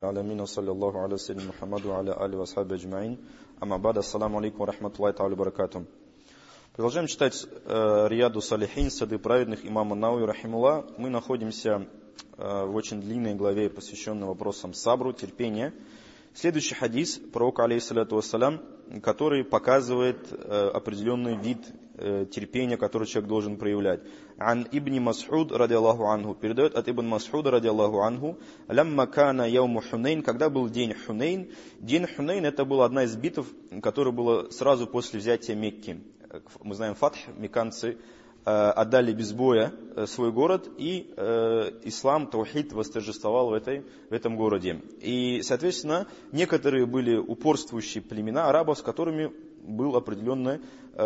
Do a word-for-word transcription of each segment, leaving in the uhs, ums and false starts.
Алямина, саллиллаху аля сайдина Мухаммаду, аля али васхаби аджмаин. Амма бада, ассаламу алейкум ва рахматуллахи та'аля баракатум. Продолжаем читать э, Рияду Салихин, сады праведных имама Науи рахимулла. Мы находимся э, в очень длинной главе, посвященной вопросам сабру, терпения. Следующий хадис пророка, алейхиссалату вассалям, который показывает э, определенный вид э, терпения, который человек должен проявлять. Ан ибн Мас'уд, радиаллаху анху, передает от ибн Мас'уда, радиаллаху анху, лямма кана яуму Хунейн, когда был день Хунейн. День Хунейн — это была одна из битв, которая была сразу после взятия Мекки. Мы знаем фатх, мекканцы отдали без боя свой город, и э, ислам, таухид восторжествовал в, этой, в этом городе. И, соответственно, некоторые были упорствующие племена арабов, с которыми было определенное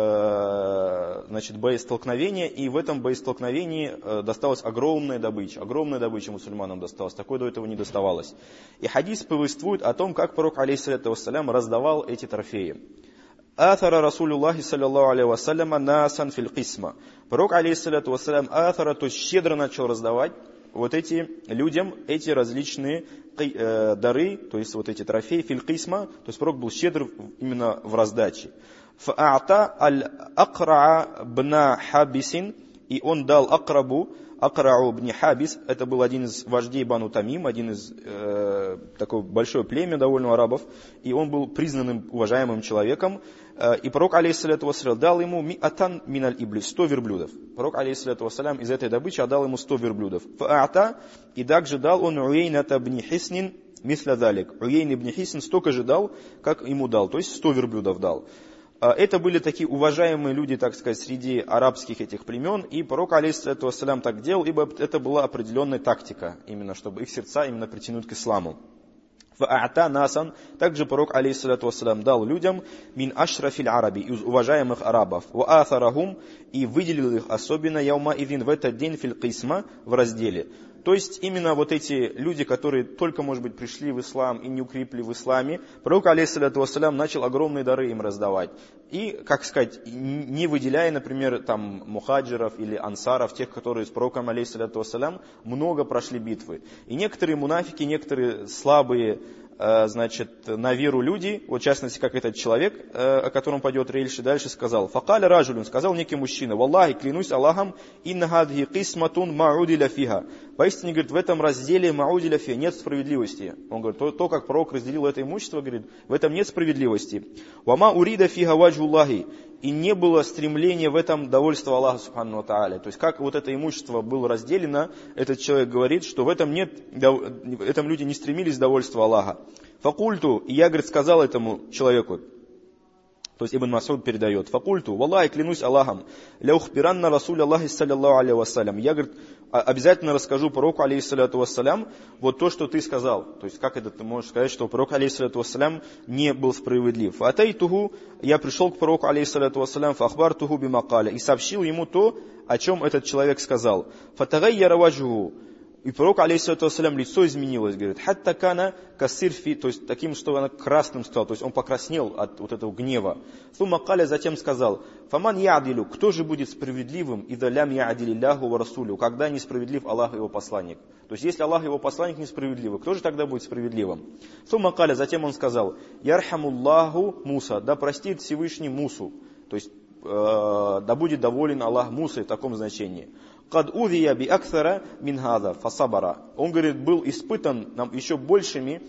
э, значит, боестолкновение, и в этом боестолкновении э, досталась огромная добыча. Огромная добыча мусульманам досталась, такой до этого не доставалось. И хадис повествует о том, как пророк, алейхиссалату вассалям, раздавал эти трофеи. Аthара Расулюллахи саллиллаху алейхи вассаляма насан фил кисма. Пророк, алейхиссалату вассалям, аthара, то есть щедро начал раздавать вот эти людям, эти различные э, дары, то есть вот эти трофеи, фил кисма, то есть пророк был щедр именно в раздаче. Фа'ата аль-Акра'a бна Хабисин, и он дал Акрабу, Акра'у бни Хабис, это был один из вождей Бану Тамим, один из э, такое большое племя довольно арабов, и он был признанным, уважаемым человеком. Э, и пророк, алейхиссалату вассалям, дал ему ми'атан миналь иблис, сто верблюдов. Пророк, алейхиссалату вассалям, из этой добычи отдал ему сто верблюдов. Фа'ата, и также дал он Уейната бни Хиснин мисля далик. Уейн ибн Хиснин столько же дал, как ему дал, то есть сто верблюдов дал. Это были такие уважаемые люди, так сказать, среди арабских этих племен, и пророк, алейхиссалату вассалям, так делал, ибо это была определенная тактика, именно чтобы их сердца именно притянуть к исламу. Фа'ата насан, также пророк, алейхиссалату вассалям, дал людям мин ашрафиль араби, из уважаемых арабов, ва атharahum, и выделил их особенно яума идин, в этот день фил кисма, в разделе. То есть именно вот эти люди, которые только, может быть, пришли в ислам и не укрепли в исламе, пророк, алейхиссалату вассалям, начал огромные дары им раздавать. И, как сказать, не выделяя, например, там, мухаджиров или ансаров, тех, которые с пророком, алейхиссалату вассалям, много прошли битвы. И некоторые мунафики, некоторые слабые, значит, на веру люди, вот в частности, как этот человек, о котором пойдет речь дальше, сказал, «Факаля ражулюн», сказал некий мужчина, «Валлахи, клянусь Аллахом, инна хадхи кисматун маудиля фиха». Поистине, говорит, в этом разделе маудиля фиха нет справедливости. Он говорит, то, то, как пророк разделил это имущество, говорит, в этом нет справедливости. «Вама урида фиха ваджуллахи». И не было стремления в этом довольства Аллаха субхану ва тааля. То есть, как вот это имущество было разделено, этот человек говорит, что в этом нет, в этом люди не стремились к довольству Аллаха. Факульту, и я, говорит, сказал этому человеку, то есть Ибн Мас'уд передает, факульту, валлахи, клянусь Аллахом, ляухбиранна Расуль Аллахи саллиллаху алейхи вассалям. Я, говорит, обязательно расскажу пророку, алейхиссалату вассалям, вот то, что ты сказал. То есть, как это ты можешь сказать, что пророк, алейхиссалату вассалям, не был справедлив. Атайтуху, я пришел к пророку, алейхиссалату вассалям, фахбартуху бимакаля, и сообщил ему то, о чем этот человек сказал. Фатагайяра ваджуху. И пророк, алейхиссалату вассалям, лицо изменилось, говорит, хатта кана кассирфи, то есть таким, что она красным стал, то есть он покраснел от вот этого гнева. Сумма каля затем сказал, фаман яадилю, кто же будет справедливым, ида лям яадилилляху ва расулю, когда несправедлив Аллах и его посланник. То есть если Аллах и его посланник несправедливы, кто же тогда будет справедливым? Сумма каля, затем он сказал, ярхамуллаху Муса, да простит Всевышний Мусу, то есть э, да будет доволен Аллах Мусой в таком значении. Кад увия би акthара мин хаза фасабара. Он, говорит, был испытан нам еще большими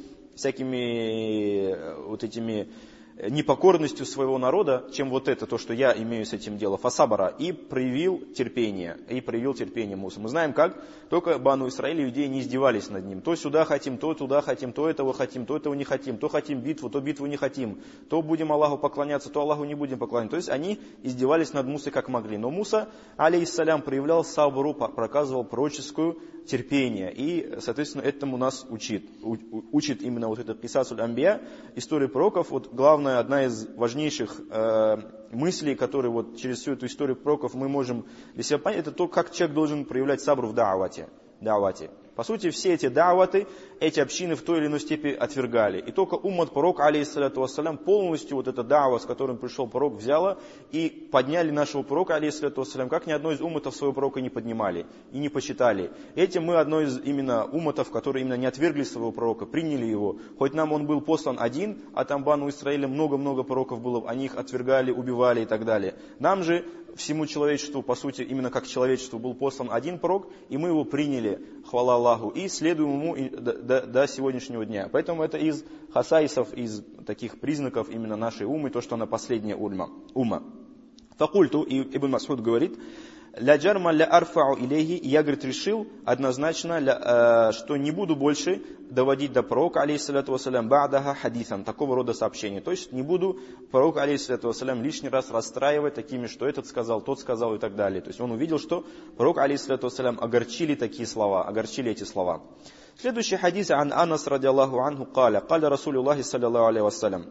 всякими вот этими непокорностью своего народа, чем вот это, то, что я имею с этим делом, фасабара, и проявил терпение, и проявил терпение Муса. Мы знаем, как только Бану Исраиль, иудеи не издевались над ним. То сюда хотим, то туда хотим, то этого хотим, то этого не хотим, то хотим битву, то битву не хотим, то будем Аллаху поклоняться, то Аллаху не будем поклоняться. То есть они издевались над Мусой как могли. Но Муса, алейхиссалям, проявлял сабру, проказывал пророческую терпение. И, соответственно, этому нас учит. Учит именно вот этот Кисасуль Амбия, история пророков. Вот главное, одна из важнейших э, мыслей, которые вот через всю эту историю пророков мы можем для себя понять, это то, как человек должен проявлять сабру в да'вате. да'вате. По сути, все эти да'ваты, эти общины в той или иной степени отвергали. И только уммат пророка, алейхиссалату вассалям, полностью вот эта дава, с которым пришел пророк, взяла и подняли нашего пророка, алейхиссалату вассалям, как ни одно из умматов своего пророка не поднимали и не почитали. Этим мы одно из именно умматов, которые именно не отвергли своего пророка, приняли его. Хоть нам он был послан один, а там Бану Исраиля много-много пророков было, они их отвергали, убивали и так далее. Нам же, всему человечеству, по сути, именно как человечеству был послан один пророк, и мы его приняли, хвала Аллаху, и следуем ему до, до, до сегодняшнего дня. Поэтому это из хасаисов, из таких признаков именно нашей уммы, то, что она последняя умма. Факульту, и Ибн Мас'уд говорит, «Ля джарма ля арфау илейхи», я, говорит, решил однозначно, ля, э, что не буду больше доводить до пророка, алейхиссалату вассалям, ба'даха хадисан, такого рода сообщения. То есть не буду пророка, алейхиссалату вассалям, лишний раз расстраивать такими, что этот сказал, тот сказал и так далее. То есть он увидел, что пророк, алейхиссалату вассалям, огорчили такие слова, огорчили эти слова. Следующий хадис ан Анас радиаллаху анху каля, каля Расулюллахи саллаллаху алейхи вассалям.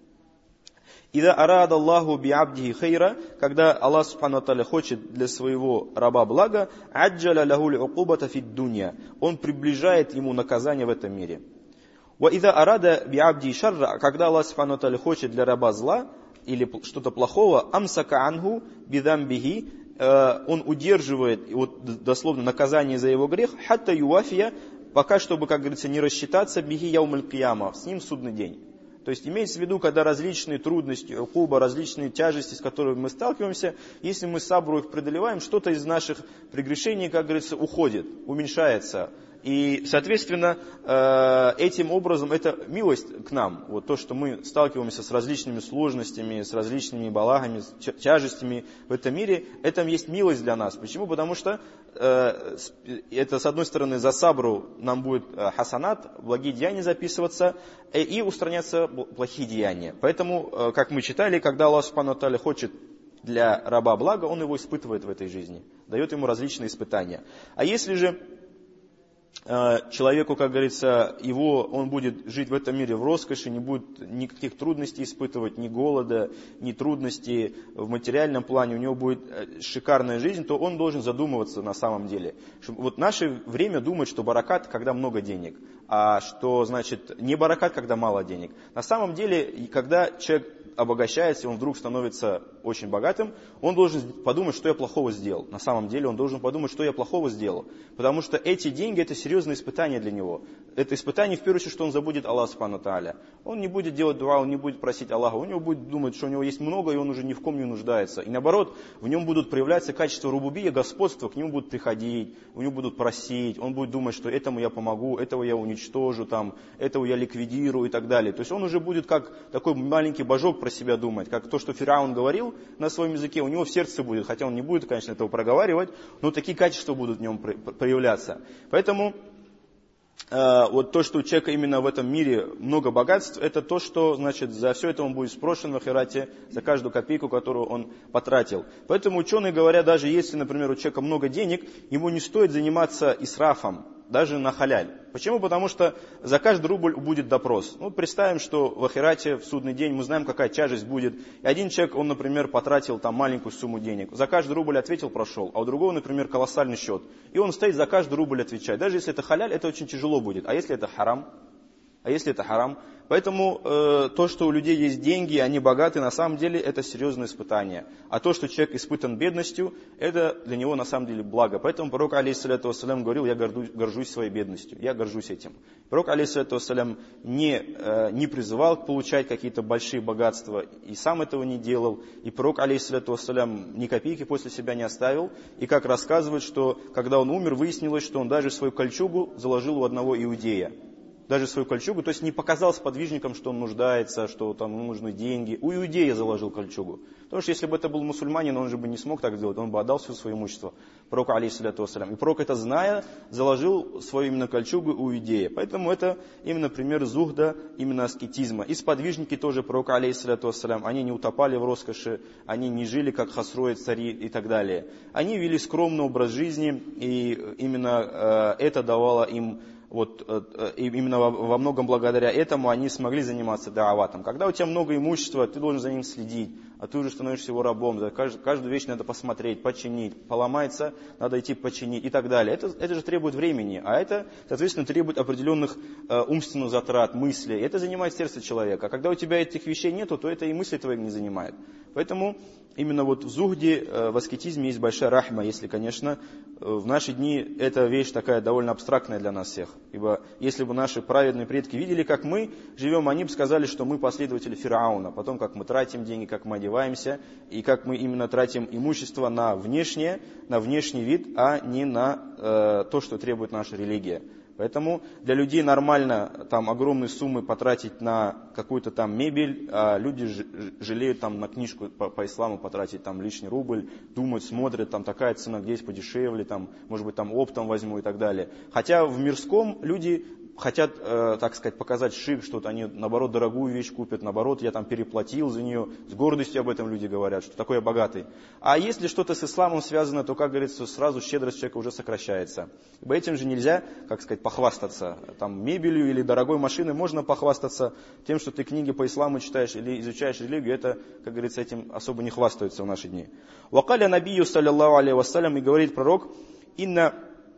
«Ида арада Аллаху би абдихи хейра», когда Аллах субхану ва тааля хочет для своего раба блага, «аджаля лаху л'укубата фид дунья», он приближает ему наказание в этом мире. «Ва ида арада би абдихи шарра», когда Аллах субхану ва тааля хочет для раба зла или что-то плохого, «амсака анху бидамбихи», он удерживает, вот, дословно, наказание за его грех, «хатта юафия», пока, чтобы, как говорится, не рассчитаться, «бихи яумаль кияма», с ним в судный день. То есть имеется в виду, когда различные трудности, укуба, различные тяжести, с которыми мы сталкиваемся, если мы сабру их преодолеваем, что-то из наших прегрешений, как говорится, уходит, уменьшается. И, соответственно, этим образом это милость к нам. Вот то, что мы сталкиваемся с различными сложностями, с различными балагами, с тяжестями в этом мире, это есть милость для нас. Почему? Потому что это, с одной стороны, за сабру нам будет хасанат, благие деяния записываться, и устраняться плохие деяния. Поэтому, как мы читали, когда Аллах субхану ва тааля хочет для раба блага, он его испытывает в этой жизни, дает ему различные испытания. А если же человеку, как говорится, его, он будет жить в этом мире в роскоши, не будет никаких трудностей испытывать, ни голода, ни трудностей в материальном плане, у него будет шикарная жизнь, то он должен задумываться на самом деле. Вот наше время думать, что баракат, когда много денег, а что значит не баракат, когда мало денег. На самом деле, когда человек обогащается, и он вдруг становится очень богатым, он должен подумать, что я плохого сделал. На самом деле он должен подумать, что я плохого сделал. Потому что эти деньги, это серьезное испытание для него. Это испытание, в первую очередь, что он забудет Аллах субхану ва тааля. Он не будет делать дуа, он не будет просить Аллаха. У него будет думать, что у него есть много, и он уже ни в ком не нуждается. И наоборот, в нем будут проявляться качества рубубия, господства, к нему будут приходить, у него будут просить, он будет думать, что этому я помогу, этого я уничтожу, там, этого я ликвидирую и так далее. То есть он уже будет как такой маленький божок про себя думать, как то, что Фираун говорил на своем языке, у него в сердце будет, хотя он не будет, конечно, этого проговаривать, но такие качества будут в нем проявляться. Поэтому э, вот то, что у человека именно в этом мире много богатств, это то, что, значит, за все это он будет спрошен в ахирате, за каждую копейку, которую он потратил. Поэтому ученые говорят, даже если, например, у человека много денег, ему не стоит заниматься исрафом, даже на халяль. Почему? Потому что за каждый рубль будет допрос. Ну, представим, что в ахирате, в судный день, мы знаем, какая тяжесть будет. И один человек, он, например, потратил там маленькую сумму денег. За каждый рубль ответил, прошел. А у другого, например, колоссальный счет. И он стоит за каждый рубль отвечать. Даже если это халяль, это очень тяжело будет. А если это харам? А если это харам? Поэтому э, то, что у людей есть деньги, они богаты, на самом деле это серьезное испытание. А то, что человек испытан бедностью, это для него на самом деле благо. Поэтому пророк, алейхиссалату вассалям, говорил, я горжусь, горжусь своей бедностью, я горжусь этим. Пророк, алейхиссалату вассалям, не, э, не призывал получать какие-то большие богатства, и сам этого не делал. И пророк, алейхиссалату вассалям, ни копейки после себя не оставил. И как рассказывают, что когда он умер, выяснилось, что он даже свою кольчугу заложил у одного иудея. Даже свою кольчугу, то есть не показал сподвижникам, что он нуждается, что там ему нужны деньги. У иудея заложил кольчугу. Потому что если бы это был мусульманин, он же бы не смог так сделать, он бы отдал все свое имущество пророку, алейхиссалату вассалям. И пророк, это зная, заложил свою именно кольчугу у иудея. Поэтому это именно пример зухда, именно аскетизма. И сподвижники тоже пророка, алейхиссалату вассалям, они не утопали в роскоши, они не жили как хасрои, цари и так далее. Они вели скромный образ жизни, и именно э, это давало им. Вот именно во многом благодаря этому они смогли заниматься дааватом. Когда у тебя много имущества, ты должен за ним следить, а ты уже становишься его рабом. Да, каждую, каждую вещь надо посмотреть, починить, поломается, надо идти починить и так далее. Это, это же требует времени, а это, соответственно, требует определенных э, умственных затрат, мыслей. Это занимает сердце человека. А когда у тебя этих вещей нету, то это и мысли твои не занимает. Поэтому именно вот в зухде, э, в аскетизме есть большая рахма, если, конечно, э, в наши дни эта вещь такая довольно абстрактная для нас всех. Ибо если бы наши праведные предки видели, как мы живем, они бы сказали, что мы последователи Фирауна. Потом, как мы тратим деньги, как мы одеваемся, и как мы именно тратим имущество на внешнее, на внешний вид, а не на э, то, что требует наша религия. Поэтому для людей нормально там огромные суммы потратить на какую-то там мебель, а люди ж, жалеют там на книжку по, по исламу потратить там лишний рубль, думают, смотрят, там такая цена, где есть подешевле, там, может быть, там оптом возьму и так далее. Хотя в мирском люди хотят, э, так сказать, показать шик, что-то они, наоборот, дорогую вещь купят, наоборот, я там переплатил за нее, с гордостью об этом люди говорят, что такой я богатый. А если что-то с исламом связано, то, как говорится, сразу щедрость человека уже сокращается. Ибо этим же нельзя, как сказать, похвастаться. Там мебелью или дорогой машиной можно похвастаться тем, что ты книги по исламу читаешь или изучаешь религию, это, как говорится, этим особо не хвастаются в наши дни. Вакаля набию, саллиллаху алейхи вассалям, и говорит пророк, инна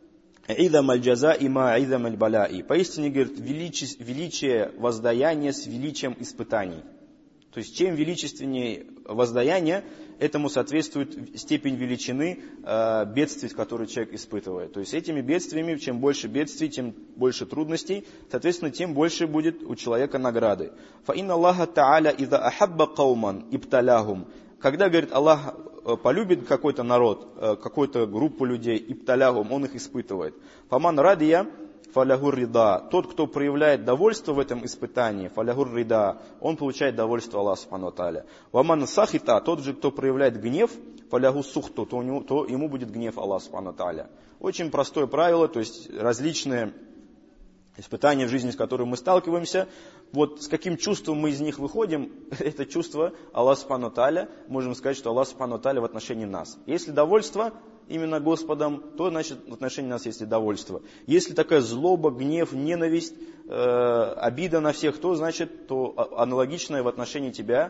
«Идам аль-джаза има идам аль-балаи». Поистине, говорит, величие, величие воздаяния с величием испытаний. То есть, чем величественнее воздаяние, этому соответствует степень величины э, бедствий, которые человек испытывает. То есть, этими бедствиями, чем больше бедствий, тем больше трудностей, соответственно, тем больше будет у человека награды. «Фаинна Аллаха та'аля ида ахабба кауман ибталяхум». Когда, говорит, Аллах полюбит какой-то народ, какую-то группу людей, ибталягум, он их испытывает. Фаман радия фалягур рида. Тот, кто проявляет довольство в этом испытании, фалягур рида, он получает довольство Аллаха субхану ва тааля. Ваман сахита, тот же, кто проявляет гнев, фалягу сухту, то, то ему будет гнев Аллаха субхану ва тааля. Очень простое правило, то есть различные испытания в жизни, с которыми мы сталкиваемся, вот с каким чувством мы из них выходим, это чувство Аллаха субхану ва тааля, можем сказать, что Аллах субхану ва тааля в отношении нас. Если довольство именно Господом, то значит в отношении нас есть и довольство. Если такая злоба, гнев, ненависть, э, обида на всех, то значит, то аналогичное в отношении тебя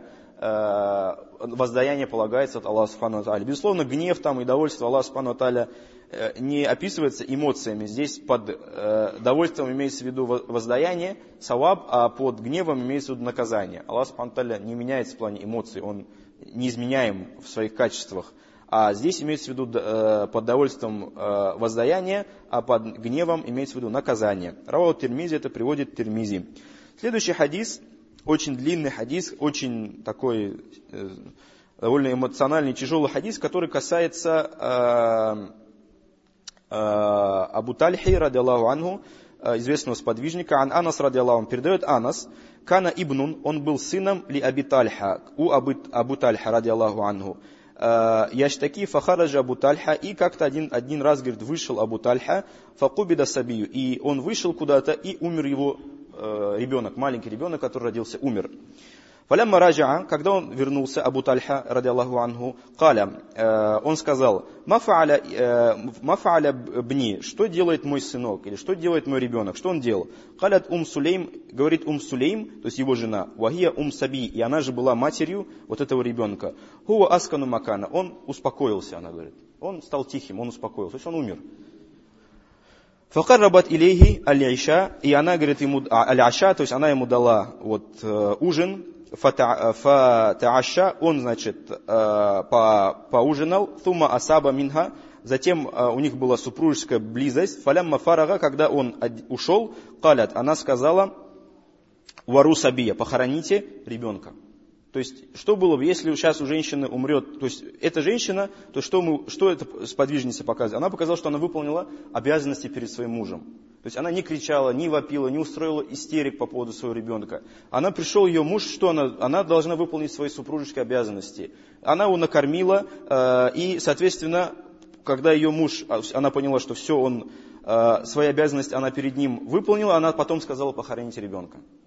э, воздаяние полагается от Аллаха субхану ва тааля. Безусловно, гнев там и довольство Аллаха субхану ва тааля не описывается эмоциями. Здесь под э, довольством имеется в виду воздаяние, саваб, а под гневом имеется в виду наказание. Аллах субхану ва тааля не меняется в плане эмоций, он неизменяем в своих качествах. А здесь имеется в виду э, под довольством э, воздаяние, а под гневом имеется в виду наказание. Равау Тирмизи, это приводит Тирмизи. Следующий хадис, очень длинный хадис, очень такой э, довольно эмоциональный, тяжелый хадис, который касается э, Абу Тальхи, ради Аллаху анху, известного сподвижника, ан Анас, ради Аллаху анху, передает Анас, кана ибнун, он был сыном ли Аби Тальха, у Абу, Абу Тальха, ради Аллаху анху. Яштаки фахараджа Абу Тальха, и как-то один, один раз, говорит, вышел Абу Тальха, факубида сабию, и он вышел куда-то, и умер его э, ребенок, маленький ребенок, который родился, умер. Фалямма раджа, когда он вернулся, Абу Тальха, ради Аллаху анху, каля, э, он сказал, мафааля э, бни, что делает мой сынок, или что делает мой ребенок, что он делал? Калят ум Сулейм, говорит ум Сулейм, то есть его жена, вахия ум Саби, и она же была матерью вот этого ребенка. Хуа аскану макана, он успокоился, она говорит, он стал тихим, он успокоился, то есть он умер. Факаррабат илейхи аль-иша, и она, говорит, ему, аль-аша, то есть она ему дала вот ужин, фатааша, он, значит, по, поужинал, тума асаба минха, затем у них была супружеская близость, фалямма фарага, когда он ушел, калят, она сказала, вару сабия, похороните ребенка. То есть, что было бы, если сейчас у женщины умрет, то есть, эта женщина, то что, мы, что эта сподвижница показывает? Она показала, что она выполнила обязанности перед своим мужем. То есть, она не кричала, не вопила, не устроила истерик по поводу своего ребенка. Она пришел, ее муж, что она? Она должна выполнить свои супружеские обязанности. Она его накормила, э, и, соответственно, когда ее муж, она поняла, что все, он, э, свои обязанности она перед ним выполнила, она потом сказала, похороните ребенка.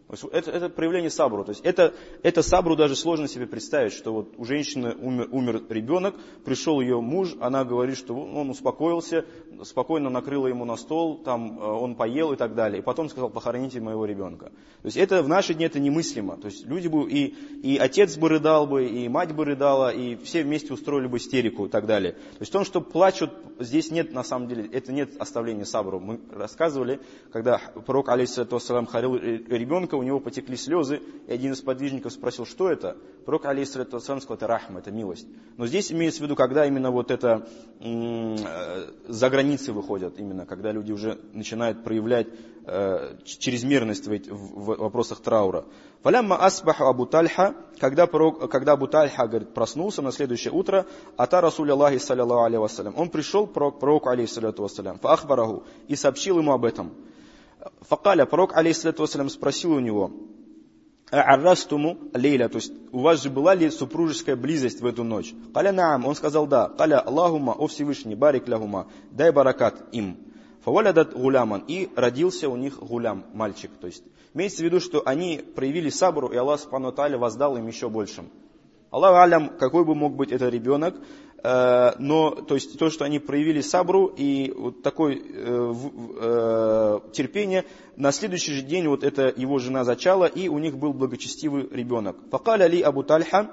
Это, это проявление сабру. То есть это, это сабру даже сложно себе представить, что вот у женщины умер, умер ребенок, пришел ее муж, она говорит, что он успокоился, спокойно накрыла ему на стол, там он поел и так далее. И потом сказал: похороните моего ребенка. То есть это в наши дни это немыслимо. То есть люди бы, и, и отец бы рыдал бы, и мать бы рыдала, и все вместе устроили бы истерику и так далее. То есть в том, что плачут, здесь нет на самом деле, это нет оставления сабру. Мы рассказывали, когда пророк, алейхиссалату вассалям, хоронил ребенка, у него потекли слезы, и один из подвижников спросил, что это? Пророк, алейхиссалату вассалям, сказал: это рахма, это милость. Но здесь имеется в виду, когда именно вот это м- за границы выходят, именно когда люди уже начинают проявлять э, чрезмерность в, в, в вопросах траура. Фалямма асбаху Абу Тальха, когда, пророк, когда Абу Тальха, говорит, проснулся на следующее утро, ата Расуль Аллахи саллаллаху алейхи вассалям, он пришел к пророку, алейхиссалату вассалям, фаахбараху, и сообщил ему об этом. Факаля, пророк, алейхиссалату вассалям, спросил у него: «Аррастуму лейля», то есть у вас же была ли супружеская близость в эту ночь? Каля наам, он сказал да. Каля Аллахума, о Всевышний, барик лягума, дай баракат им. Фавалядат гуляман, и родился у них гулям, мальчик. То есть имеется в виду, что они проявили сабру, и Аллах субхану ва тааля воздал им еще большим. Аллах алям, какой бы мог быть этот ребенок, э, но то есть то, что они проявили сабру и вот такое э, э, терпение, на следующий же день вот это его жена зачала, и у них был благочестивый ребенок. Факаля ли Абу Тальха,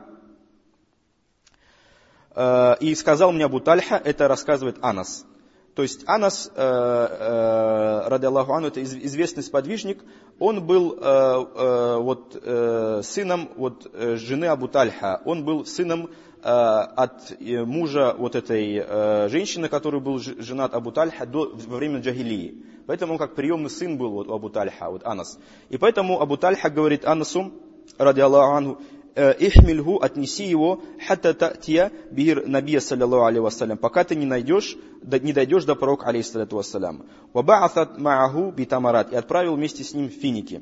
э, и сказал мне Абу Тальха, это рассказывает Анас. То есть Анас, э, э, ради Аллаху анху, это известный сподвижник, он был э, э, вот, э, сыном вот, э, жены Абу Тальха, он был сыном э, от э, мужа вот этой э, женщины, который был женат Абу Тальха до, во время джахилии. Поэтому он как приемный сын был вот, у Абу Тальха, вот Анас. И поэтому Абу Тальха говорит Анасу, ради Аллаху анху: «Ихмильху, отнеси его, хатта та'тия бир набия, саллаллаху алейхи вассалям, пока ты не найдешь, не дойдешь до пророка, алейхиссалату вассалям. Ва ба'атат ма'аху битамарат», и отправил вместе с ним финики.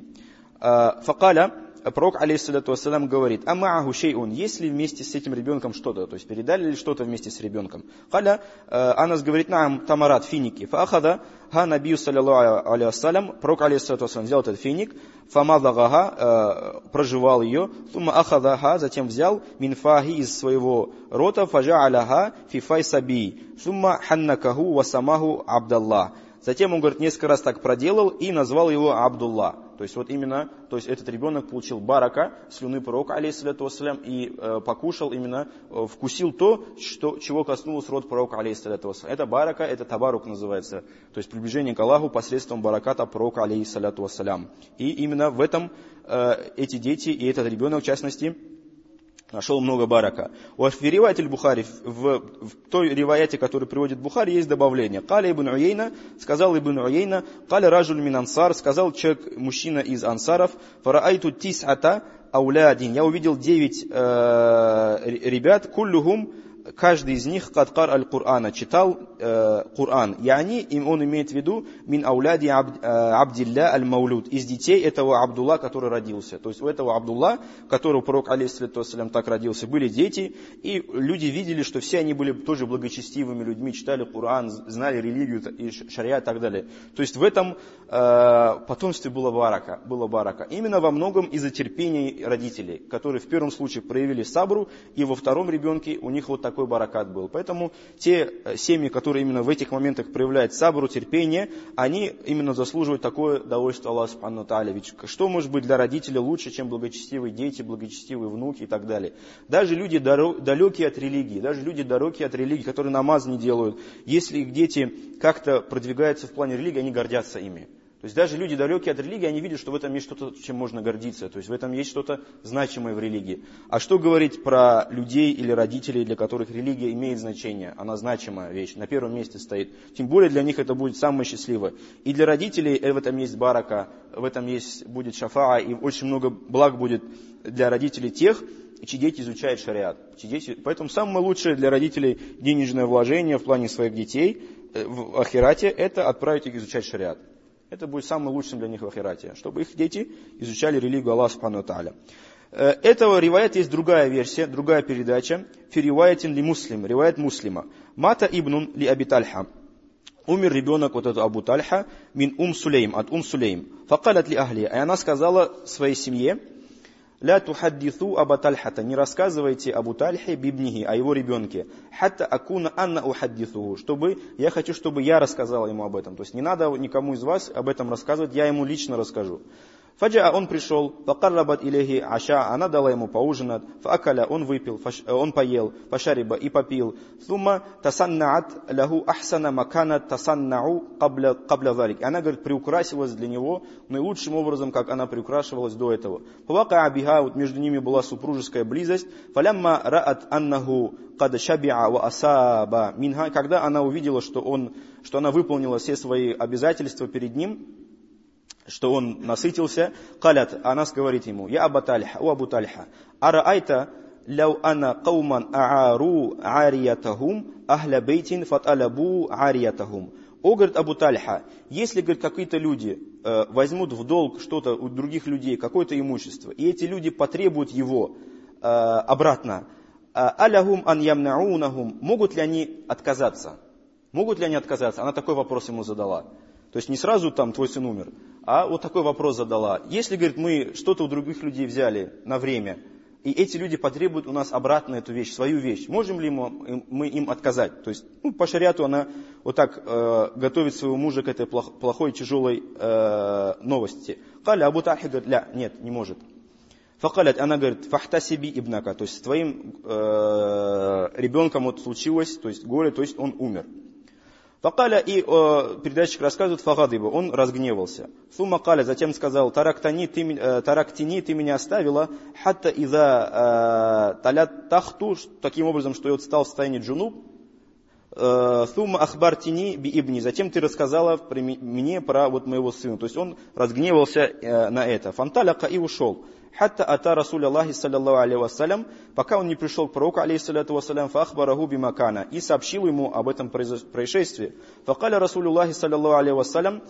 Факаля, пророк, алейхиссалату вассалям, говорит: «А ма'аху шей'ун», есть ли вместе с этим ребенком что-то, то есть передали ли что-то вместе с ребенком? Каля, Анас говорит: «Наам, тамарат, финики». Фаахада ха набию, саллаллаху алейхи вассалям, пророк, алейхиссалату вассалям, взял этот финик, фамадагага, прожевал ее, тума ахадаха, затем взял минфахи из своего рота, фажа'аляха фифай саби, сумма ханнакаху васамаху Абдаллах. Затем он, говорит, несколько раз так проделал и назвал его Абдулла. То есть вот именно, то есть этот ребенок получил барака, слюны пророка, алейхиссалату вассалям, и э, покушал именно, э, вкусил то, что, чего коснулось род пророка, алейхиссалату вассалям. Это барака, это табарук называется. То есть приближение к Аллаху посредством бараката пророка, алейхиссалату вассалям. И именно в этом э, эти дети и этот ребенок, в частности, нашел много барака. У риваяте Бухари, в, в той риваяте, который приводит Бухари, есть добавление. Каля ибн Уейна, сказал ибн Уейна, каля ражуль мин ансар, сказал человек, мужчина из ансаров, фараайту тис'ата аулядин, я увидел девять э, ребят, куллюхум, каждый из них кадкар аль-Кур'ана, читал э, Кур'ан. Яни, им он имеет в виду, мин ауляди абд, э, Абдилля аль-Маулюд, из детей этого Абдулла, который родился. То есть у этого Абдулла, которого пророк, алейхиссалату вассалям, так родился, были дети, и люди видели, что все они были тоже благочестивыми людьми, читали Кур'ан, знали религию и шариат и так далее. То есть в этом э, потомстве было барака, было барака. Именно во многом из-за терпения родителей, которые в первом случае проявили сабру, и во втором ребенке у них вот так такой баракат был. Поэтому те семьи, которые именно в этих моментах проявляют сабру, терпение, они именно заслуживают такое довольство Аллаха субхану ва тааля. Ведь что может быть для родителя лучше, чем благочестивые дети, благочестивые внуки и так далее. Даже люди далекие от религии, даже люди далекие от религии, которые намаз не делают, если их дети как-то продвигаются в плане религии, они гордятся ими. То есть даже люди далекие от религии, они видят, что в этом есть что-то, чем можно гордиться. То есть в этом есть что-то значимое в религии. А что говорить про людей или родителей, для которых религия имеет значение? Она значимая вещь, на первом месте стоит. Тем более для них это будет самое счастливое. И для родителей в этом есть барака, в этом есть, будет шафаа, и очень много благ будет для родителей тех, чьи дети изучают шариат. Чьи дети... Поэтому самое лучшее для родителей денежное вложение в плане своих детей в ахирате – это отправить их изучать шариат. Это будет самым лучшим для них в ахирате, чтобы их дети изучали религию Аллаха субхану ва тааля. Этого риваят есть другая версия, другая передача. Фи риваятин ли муслим, риваят муслима. Мата ибнун ли Аби Тальха. умер ребенок вот этот Абу Тальха, мин ум Сулейм, от ум Сулейм. Факалят ли ахли, и она сказала своей семье, ля тухаддиту Аба Тальхата, не рассказывайте Абу Тальхе бибнихи, о его ребенке, хатта акуна анна ухаддитуху, чтобы, я хочу, чтобы я рассказала ему об этом. То есть не надо никому из вас об этом рассказывать, я ему лично расскажу. Фаджа, он пришел, факаррабат илейхи аша, она дала ему поужинать, факаля, он выпил, фаш, он поел, фашариба и попил, сумма тасаннаат лаху ахсана макана тасаннау кабля кабля валик. Она, говорит, приукрасилась для него наилучшим образом, как она приукрашивалась до этого. Фавака абиха, вот между ними была супружеская близость, фалямма раат аннаху кад шабиа ва асаба минха, когда она увидела, что он, что она выполнила все свои обязательства перед ним, что он насытился, калят, она говорит ему, я Аба Тальха, о Абу Тальха, араайта ляу ана кауман аару ариятахум ахля бейтин фаталабу ариятахум. О, говорит Абу Тальха, если, говорит, какие-то люди э, возьмут в долг что-то у других людей, какое-то имущество, и эти люди потребуют его э, обратно, алягум ан ямнаунахум, могут ли они отказаться? Могут ли они отказаться? Она такой вопрос ему задала. То есть не сразу там твой сын умер, а вот такой вопрос задала. Если, говорит, мы что-то у других людей взяли на время, и эти люди потребуют у нас обратно эту вещь, свою вещь, можем ли мы, мы им отказать? То есть ну, по шариату она вот так э, готовит своего мужа к этой плохой, тяжелой э, новости. Каля Абу Тальха говорит, ля, нет, не может. Факалят, она говорит, фахтасиби ибнака, то есть с твоим э, ребенком вот случилось, то есть горе, то есть он умер. Факаля, и э, передатчик рассказывает, фагадыба, он разгневался. Сумма каля, затем сказал, тарактани, ты, э, тарактини, ты меня оставила, хатта иза э, талят тахту, таким образом, что я вот стал в состоянии джунуб, сумма ахбартини би ибни, затем ты рассказала мне про вот моего сына. То есть он разгневался э, на это. Фанталяка и ушел. Хатта ата Расуля Аллахи саллаллаху алейхи вассалям, пока он не пришел к пророку алейхиссалату вассалям, фахбараху бимакана, и сообщил ему об этом происшествии. Факаля Расулю Аллахи саллаллаху алейхи вассалям,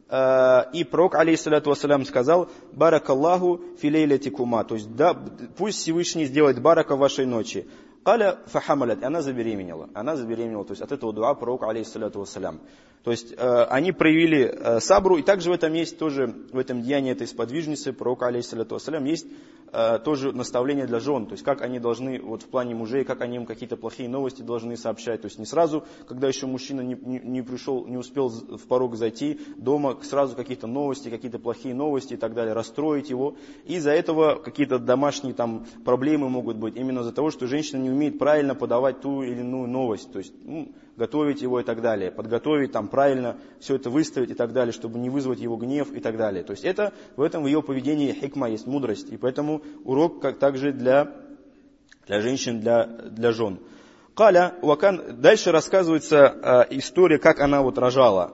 и пророк алейхиссалату вассалям сказал, баракаллаху филейлятикума, то есть да, пусть Всевышний сделает барака в вашей ночи. Каля фахамалят, она забеременела. Она забеременела, то есть от этого дуа пророка алейхиссалату вассалям. То есть э, они проявили э, сабру, и также в этом есть тоже, в этом деянии этой сподвижницы пророка алейхиссалату вассалям есть э, тоже наставление для жен. То есть как они должны, вот в плане мужей, как они им какие-то плохие новости должны сообщать. То есть не сразу, когда еще мужчина не, не, не пришел, не успел в порог зайти, дома сразу какие-то новости, какие-то плохие новости и так далее, расстроить его. И из-за этого какие-то домашние там проблемы могут быть. Именно из-за того, что женщина не умеет правильно подавать ту или иную новость. То есть ну, готовить его и так далее, подготовить, там, правильно все это выставить и так далее, чтобы не вызвать его гнев и так далее. То есть это, в этом в ее поведении хикма есть, мудрость. И поэтому урок как также для, для женщин, для, для жен. Каля, вакан, дальше рассказывается э, история, как она вот рожала,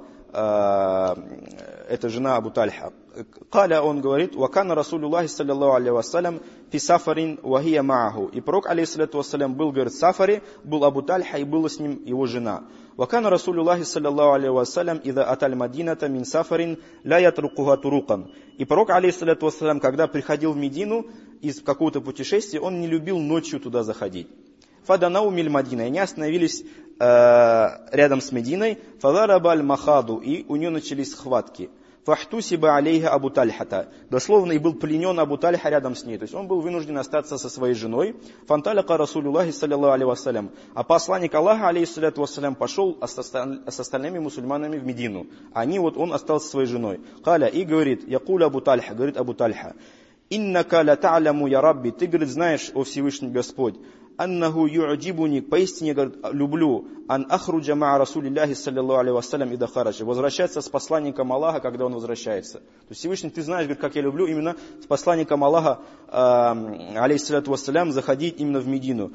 э, эта жена Абу Тальха. Каля, он говорит, вакана Расулюллахи саллаллаху алейхи вассалям фи сафарин вахия мааху. И пророк алейхиссалату вассалям был, говорит, в сафаре, был Абу Тальха и была с ним его жена. Вакана Расулюллахи саллаллаху алейхи вассалям ида аталь мадината мин сафарин ля ятрукуха турукан. И пророк алейхиссалату вассалям, когда приходил в Медину из какого-то путешествия, он не любил ночью туда заходить. Фаданау миль Мадина. И они остановились э, рядом с Мединой. Фадарабаль махаду. И у нее начались схватки. Фахтусиба алейха Абу Тальхата. Дословно, и был пленен Абу Тальха рядом с ней. То есть он был вынужден остаться со своей женой. Фанталака Расулюллахи саллаллаху алейхи вассалям. А посланник Аллаха алейхиссалату вассалям пошел с остальными мусульманами в Медину. Они вот, он остался со своей женой. Каля, и говорит, якуля Абу Тальха, говорит Абу Тальха. Иннака ла та'ляму я Рабби. Ты, говорит, знаешь, о Всевышний Господь. Аннаху ю'джибуни, поистине, говорит, люблю, ан ахруджа ма Расулиллахи саллаллаху алейхи вассалям ида хараджа, возвращаться с посланником Аллаха, когда он возвращается. То есть Всевышний, ты знаешь, говорит, как я люблю именно с посланником Аллаха, э, алейхиссалату вассалям, заходить именно в Медину.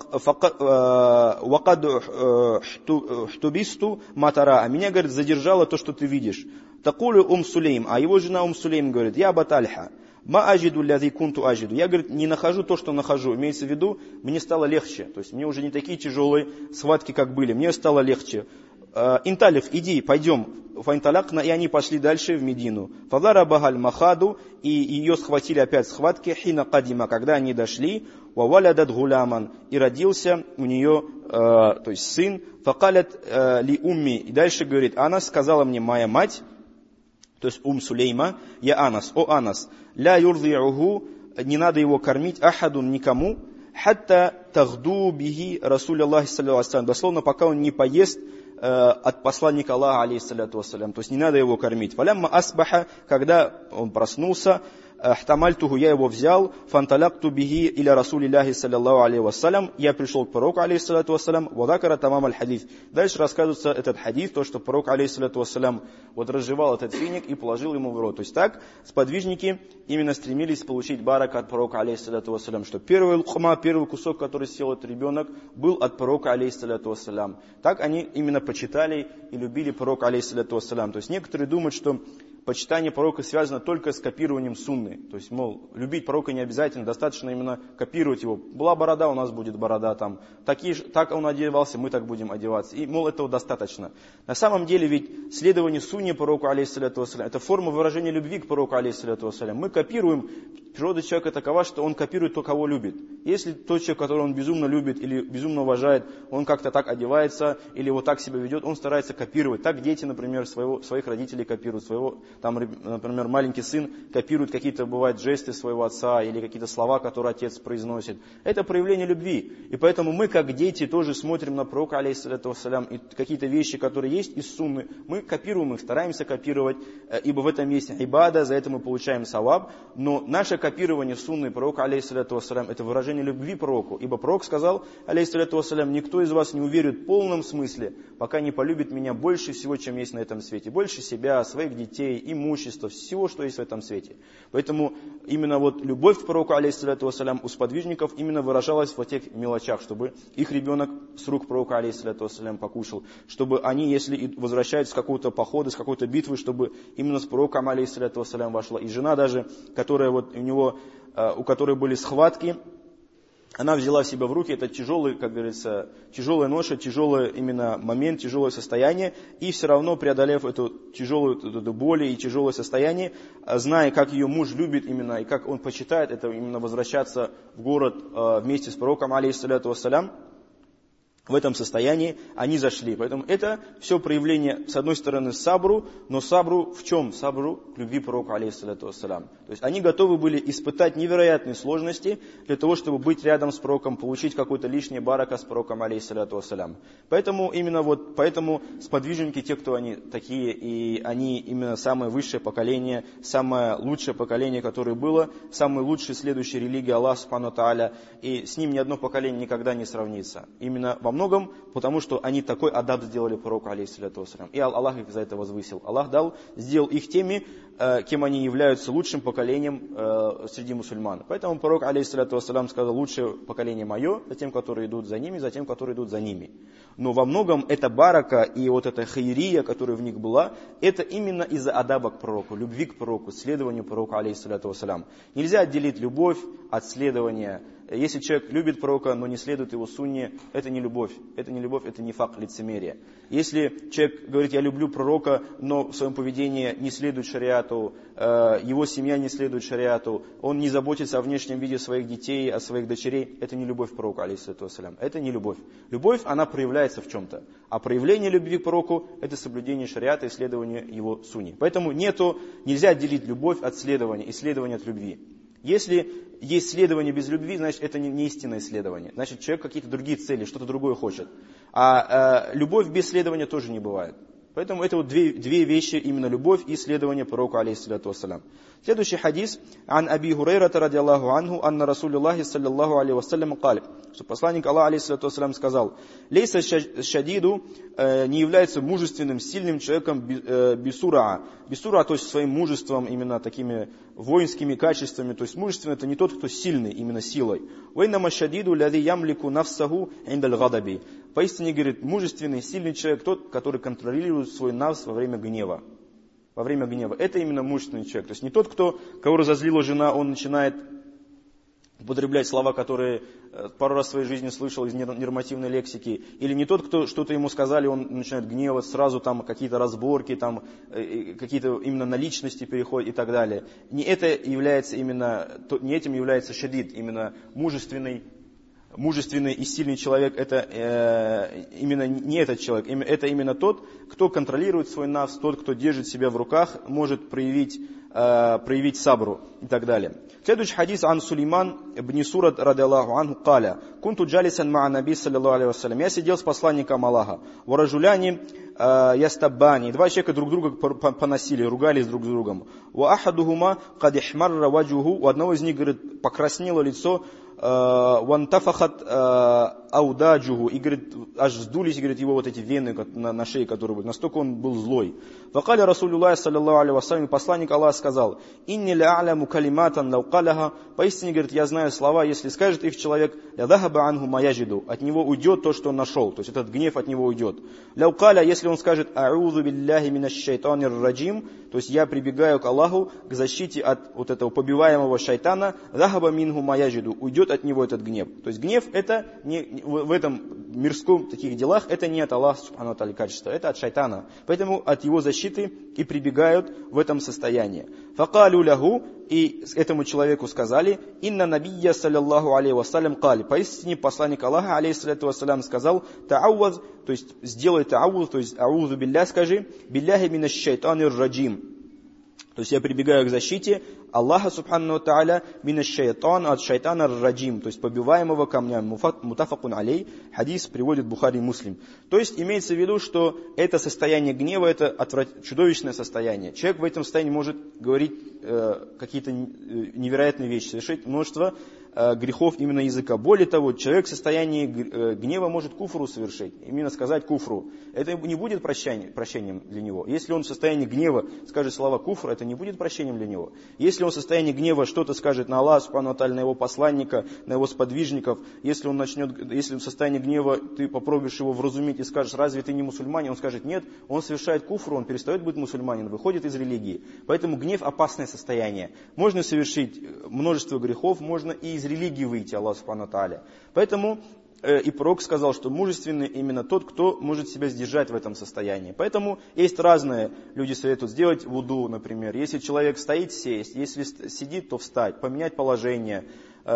Вакад хтубисту матара, а меня, говорит, задержало то, что ты видишь. Такулю ум Сулейм, а его жена ум Сулейм говорит, я Аба Тальха. Ма аджиду лязи кунту аджиду. Я, говорит, не нахожу то, что нахожу. Имеется в виду, мне стало легче. То есть мне уже не такие тяжелые схватки, как были. Мне стало легче. инталиф, иди, пойдем. Фаинталакна, и они пошли дальше в Медину. Фадарабахаль махаду, и ее схватили опять схватки, хина кадима, когда они дошли, вавалядат гуляман, и родился у нее, э, то есть сын, факалят э, ли умми, и дальше говорит, Анас сказала мне моя мать, то есть Ум Сулейма, я Анас, о Анас, ля юрди'уху, не надо его кормить, ахадун никому, хатта тахду биги Расуль Аллахи саллиллаху алейхи ва саллям, дословно, пока он не поест от посланника Аллаха, алейхиссаляту вассалям, то есть не надо его кормить. Фалямма асбаха, когда он проснулся, ахтамальтуху, я его взял, фанталакту биги иля Расулиллахи саллиллаху алейхи вассалям, я пришел к пророку, алейхиссалату вассалям, вадакара тамам аль-хадис. Дальше рассказывается этот хадис, то, что пророк, алейхиссалату вассалям, вот разжевал этот финик и положил ему в рот. То есть так сподвижники именно стремились получить барак от пророка, алейхиссалату вассалям, что первый лухма, первый кусок, который съел этот ребенок, был от пророка, алейхиссалату вассалям. Так они именно почитали и любили пророка, алейхиссалату вассалям. То есть некоторые думают, что почитание пророка связано только с копированием сунны. То есть, мол, любить пророка не обязательно, достаточно именно копировать его. Была борода, у нас будет борода там. Такие, так он одевался, мы так будем одеваться. И, мол, этого достаточно. На самом деле, ведь следование сунне пророку, алейхиссалату вассалям, это форма выражения любви к пророку, алейхиссалату вассалям. Мы копируем, природа человека такова, что он копирует то, кого любит. Если тот человек, которого он безумно любит или безумно уважает, он как-то так одевается или вот так себя ведет, он старается копировать. Так дети, например, своего, своих родителей копируют, своего, там, например, маленький сын копирует какие-то, бывают, жесты своего отца или какие-то слова, которые отец произносит. Это проявление любви. И поэтому мы, как дети, тоже смотрим на пророка, алейхиссалату вассалям, и какие-то вещи, которые есть из сунны, мы копируем их, стараемся копировать, ибо в этом есть ибада, за это мы получаем саваб. Но наше копирование сунны пророка, алейхиссалату вассалям, это выражение любви пророку. Ибо пророк сказал, алейхиссалату вассалям, никто из вас не уверует в полном смысле, пока не полюбит меня больше всего, чем есть на этом свете. Больше себя, своих детей, имущества, всего, что есть в этом свете. Поэтому именно вот любовь к пророку, алейхиссалату вассалям, у сподвижников именно выражалась в этих мелочах, чтобы их ребенок с рук пророка, алейхиссалату вассалям, покушал. Чтобы они, если возвращаются с какого-то похода, с какой-то битвы, чтобы именно с пророком, алейхиссалату вассалям, вошла. И жена даже, которая вот у него, у которой были схватки, она взяла себя в руки, это тяжелый, как говорится, тяжелая ноша, тяжелый именно момент, тяжелое состояние, и все равно, преодолев эту тяжелую эту боль и тяжелое состояние, зная, как ее муж любит именно, и как он почитает это, именно возвращаться в город вместе с пророком, алейхиссалату вассалям, в этом состоянии они зашли. Поэтому это все проявление, с одной стороны, сабру, но сабру в чем? Сабру к любви пророка, алейхиссалату вассалям. То есть они готовы были испытать невероятные сложности для того, чтобы быть рядом с пророком, получить какой-то лишний барака с пророком, алейхиссалату вассалям. Поэтому именно вот, поэтому сподвижники, те, кто они такие, и они именно самое высшее поколение, самое лучшее поколение, которое было, самый лучший следующий религии Аллах Субхану Тааля, и с ним ни одно поколение никогда не сравнится. Именно во многом, потому что они такой адаб сделали пророку, алейхиссалату вассалям. И Аллах их за это возвысил. Аллах дал, сделал их теми, кем они являются лучшим поколением среди мусульман. Поэтому пророк, алейхиссалату вассалям, сказал, лучшее поколение мое, за тем, которые идут за ними, за тем, которые идут за ними. Но во многом эта барака и вот эта хайрия, которая в них была, это именно из-за адаба к пророку, любви к пророку, следованию пророку, алейхиссалату вассалям. Нельзя отделить любовь от следования. Если человек любит пророка, но не следует его сунне, это не любовь. Это не любовь, это не факт лицемерия. Если человек говорит, я люблю пророка, но в своем поведении не следует шариату, его семья не следует шариату, он не заботится о внешнем виде своих детей, о своих дочерей, это не любовь к пророку, алейхиссалату вассалям. Это не любовь. Любовь, она проявляется в чем-то. А проявление любви к пророку, это соблюдение шариата и следование его сунне. Поэтому нету, нельзя отделить любовь от следования, исследования от любви. Если есть следование без любви, значит, это не истинное исследование. Значит, человек какие-то другие цели, что-то другое хочет. А э, любовь без следования тоже не бывает. Поэтому это вот две, две вещи, именно любовь и следование пророку, алейхиссалату вассалям. Следующий хадис. Ан Аби Хурайрата радиаллаху анху, анна Расулюллахи саллиллаху алейхи вассалям каль. Что посланник Аллаха, алейхиссалату вассалям, сказал, лейса шадиду, э, не является мужественным, сильным человеком бисура. Бисура, то есть своим мужеством, именно такими воинскими качествами. То есть мужественный, это не тот, кто сильный, именно силой. Вайнама шадиду ляди ямлику нафсаху индаль гадаби. Поистине, говорит, мужественный, сильный человек, тот, который контролирует свой навс во время гнева. Во время гнева. Это именно мужественный человек. То есть не тот, кто, кого разозлила жена, он начинает употреблять слова, которые пару раз в своей жизни слышал из нормативной лексики, или не тот, кто что-то ему сказали, он начинает гневаться, сразу там какие-то разборки, там какие-то именно на личности переходят и так далее. Не это является именно, не этим является шадид, именно мужественный, мужественный и сильный человек, это э, именно не этот человек, это именно тот, кто контролирует свой нафс, тот, кто держит себя в руках, может проявить, э, проявить сабру и так далее. Следующий хадис ан Сулейман ибн Сурат радиаллаху анху каля. Кунту джалисан ма наби саллаллаху алейхи вассалям. Я сидел с посланником Аллаха. Варажуляни ястаббани. Два человека друг друга поносили, ругались друг с другом. Ва ахадухума кад ихмарра ваджуху. У одного из них, говорит, покраснело лицо. Вантафахат аудаджуху. И, говорит, аж сдулись, говорит, его вот эти вены на, на шее, которые были. Настолько он был злой. Вакаля Расулюллах саллаллаху алейхи вассалям. Посланник Аллаха сказал: «Инни ля а'ляму калиматан лау калаха». Поистине, говорит, я знаю слова, если скажет их человек, ля дахаба анху маяджиду. От него уйдет то, что он нашел. То есть этот гнев от него уйдет. Ляу каля, если он скажет а'удhu билляхи минаш шайтанир раджим, то есть я прибегаю к Аллаху, к защите от вот этого побиваемого шайтана, дахаба минху маяджиду, уйдет от него этот гнев. То есть гнев это не, в этом мирском таких делах, это не от Аллаха субхану ва тааля качество, это от шайтана. Поэтому от его защиты и прибегают в этом состоянии. Факалю лягу, и этому человеку сказали: инна набийя саллаллаху алейхи вассалям кали. Поистине посланник Аллаха алейхиссалату вассалям сказал: та'ауаз, то есть сделай та'ауз, то есть а'узу билля скажи, билляхи минаш шайтанир раджим. То есть я прибегаю к защите Аллаха субхану ва тааля минаш шайтан, от шайтана раджим, то есть побиваемого камнями. Мутафакун алей, хадис приводит Бухари и Муслим. То есть имеется в виду, что это состояние гнева, это отврат... чудовищное состояние. Человек в этом состоянии может говорить э, какие-то невероятные вещи, совершить множество э, грехов именно языка. Более того, человек в состоянии гнева может куфру совершить, именно сказать куфру. Это не будет прощением, прощением для него. Если он в состоянии гнева скажет слова куфр, это не будет прощением для него. Если он в состоянии гнева что-то скажет на Аллаха субхану ва тааля, на его посланника, на его сподвижников, если он начнет, если в состоянии гнева ты попробуешь его вразумить и скажешь: разве ты не мусульманин? Он скажет: нет, он совершает куфру, он перестает быть мусульманином, выходит из религии. Поэтому гнев опасное состояние. Можно совершить множество грехов, можно и из религии выйти, Аллах субхану ва тааля. Поэтому и пророк сказал, что мужественный именно тот, кто может себя сдержать в этом состоянии. Поэтому есть разные, люди советуют сделать вуду, например. Если человек стоит, сесть, если сидит, то встать, поменять положение,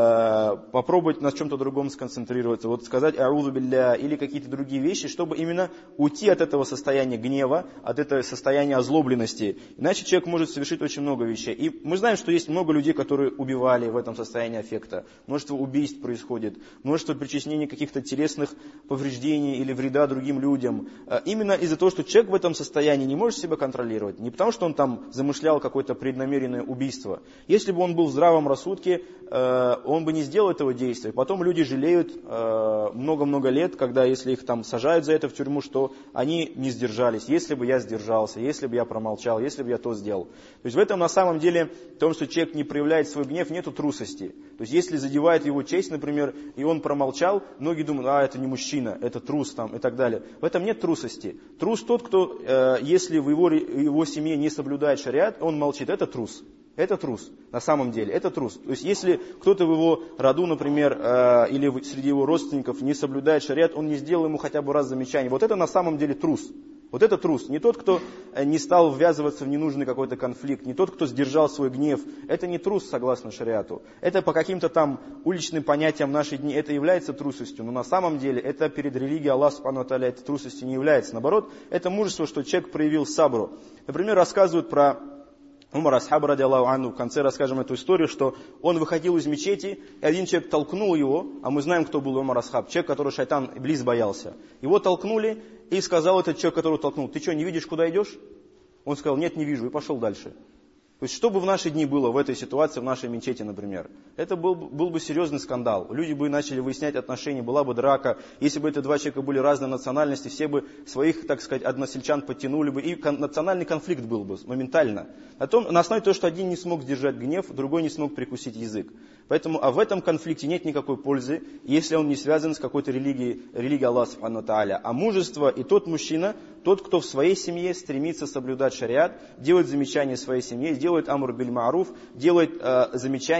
попробовать на чем-то другом сконцентрироваться, вот сказать а'узу билля или какие-то другие вещи, чтобы именно уйти от этого состояния гнева, от этого состояния озлобленности. Иначе человек может совершить очень много вещей. И мы знаем, что есть много людей, которые убивали в этом состоянии аффекта. Множество убийств происходит, множество причинений каких-то телесных повреждений или вреда другим людям. Именно из-за того, что человек в этом состоянии не может себя контролировать. Не потому, что он там замышлял какое-то преднамеренное убийство. Если бы он был в здравом рассудке, он бы не сделал этого действия. Потом люди жалеют много-много лет, когда, если их там сажают за это в тюрьму, что они не сдержались. Если бы я сдержался, если бы я промолчал, если бы я то сделал. То есть в этом на самом деле, в том, что человек не проявляет свой гнев, нету трусости. То есть если задевает его честь, например, и он промолчал, многие думают: а, это не мужчина, это трус там и так далее. В этом нет трусости. Трус тот, кто, если в его, его семье не соблюдает шариат, он молчит, это трус. Это трус, на самом деле, это трус. То есть, если кто-то в его роду, например, э, или среди его родственников не соблюдает шариат, он не сделал ему хотя бы раз замечание. Вот это на самом деле трус. Вот это трус. Не тот, кто не стал ввязываться в ненужный какой-то конфликт, не тот, кто сдержал свой гнев. Это не трус, согласно шариату. Это по каким-то там уличным понятиям в наши дни, это является трусостью. Но на самом деле, это перед религией Аллаха субхану ва тааля, это трусостью не является. Наоборот, это мужество, что человек проявил сабру. Например, рассказывают про Умар Асхаба радиаллаху анху, в конце расскажем эту историю, что он выходил из мечети, и один человек толкнул его, а мы знаем, кто был Умар Асхаб, человек, который шайтан Иблис боялся. Его толкнули, и сказал этот человек, который толкнул: ты что, не видишь, куда идешь? Он сказал: нет, не вижу, и пошел дальше. То есть, что бы в наши дни было в этой ситуации, в нашей мечети, например? Это был, был бы серьезный скандал. Люди бы начали выяснять отношения, была бы драка. Если бы это два человека были разной национальности, все бы своих, так сказать, односельчан подтянули бы, и кон- национальный конфликт был бы моментально. На, том, на основе того, что один не смог сдержать гнев, другой не смог прикусить язык. Поэтому, а в этом конфликте нет никакой пользы, если он не связан с какой-то религией, религией Аллаха субхану ва тааля. А мужество и тот мужчина, тот, кто в своей семье стремится соблюдать шариат, делает замечания своей семье, делает амр биль ма'руф, делает э, замечания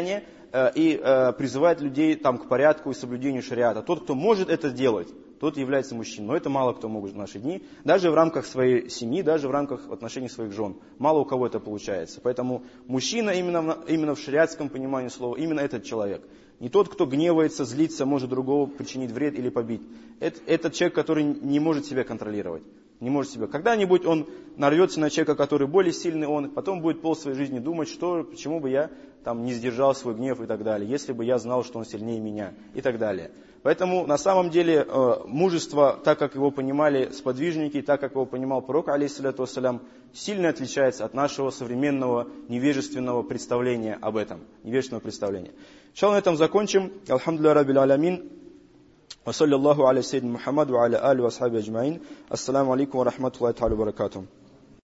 э, и э, призывает людей там, к порядку и соблюдению шариата. Тот, кто может это делать, тот является мужчиной. Но это мало кто может в наши дни. Даже в рамках своей семьи, даже в рамках отношений своих жен. Мало у кого это получается. Поэтому мужчина именно, именно в шариатском понимании слова, именно этот человек. Не тот, кто гневается, злится, может другого причинить вред или побить. Это, это человек, который не может себя контролировать. Не может себя. Когда-нибудь он нарвется на человека, который более сильный он, потом будет пол своей жизни думать, что, почему бы я там, не сдержал свой гнев и так далее, если бы я знал, что он сильнее меня и так далее. Поэтому на самом деле э, мужество, так как его понимали сподвижники, так как его понимал пророк, алейхиссаляту вассалям, сильно отличается от нашего современного невежественного представления об этом. Невежественного представления. Иншаллах, на этом закончим. Алхамдулилля раббил алямин. وصلى الله على سيدنا محمد وعلى آله وأصحابه أجمعين. السلام عليكم ورحمة الله تعالى وبركاته.